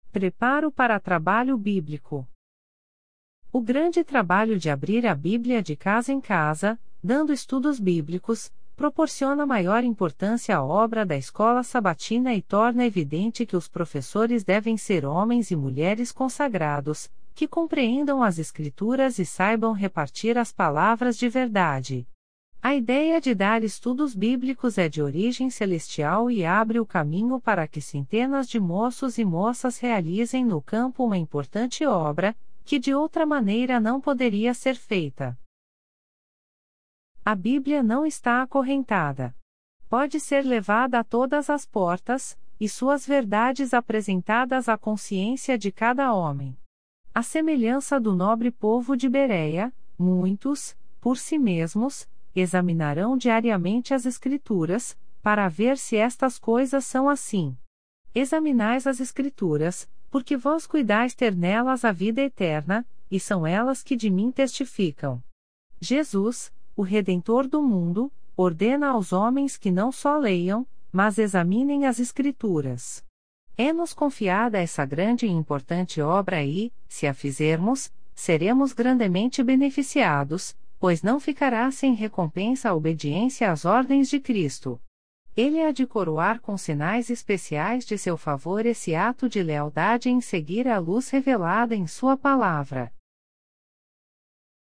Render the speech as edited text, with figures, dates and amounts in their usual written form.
Preparo para trabalho bíblico. O grande trabalho de abrir a Bíblia de casa em casa, dando estudos bíblicos, proporciona maior importância à obra da escola sabatina e torna evidente que os professores devem ser homens e mulheres consagrados, que compreendam as Escrituras e saibam repartir as palavras de verdade. A ideia de dar estudos bíblicos é de origem celestial e abre o caminho para que centenas de moços e moças realizem no campo uma importante obra, que de outra maneira não poderia ser feita. A Bíblia não está acorrentada. Pode ser levada a todas as portas, e suas verdades apresentadas à consciência de cada homem. À semelhança do nobre povo de Bereia, muitos, por si mesmos, examinarão diariamente as Escrituras, para ver se estas coisas são assim. Examinais as Escrituras, porque vós cuidais ter nelas a vida eterna, e são elas que de mim testificam. Jesus, o Redentor do mundo, ordena aos homens que não só leiam, mas examinem as Escrituras. É-nos confiada essa grande e importante obra e, se a fizermos, seremos grandemente beneficiados, pois não ficará sem recompensa a obediência às ordens de Cristo. Ele há de coroar com sinais especiais de seu favor esse ato de lealdade em seguir a luz revelada em sua palavra.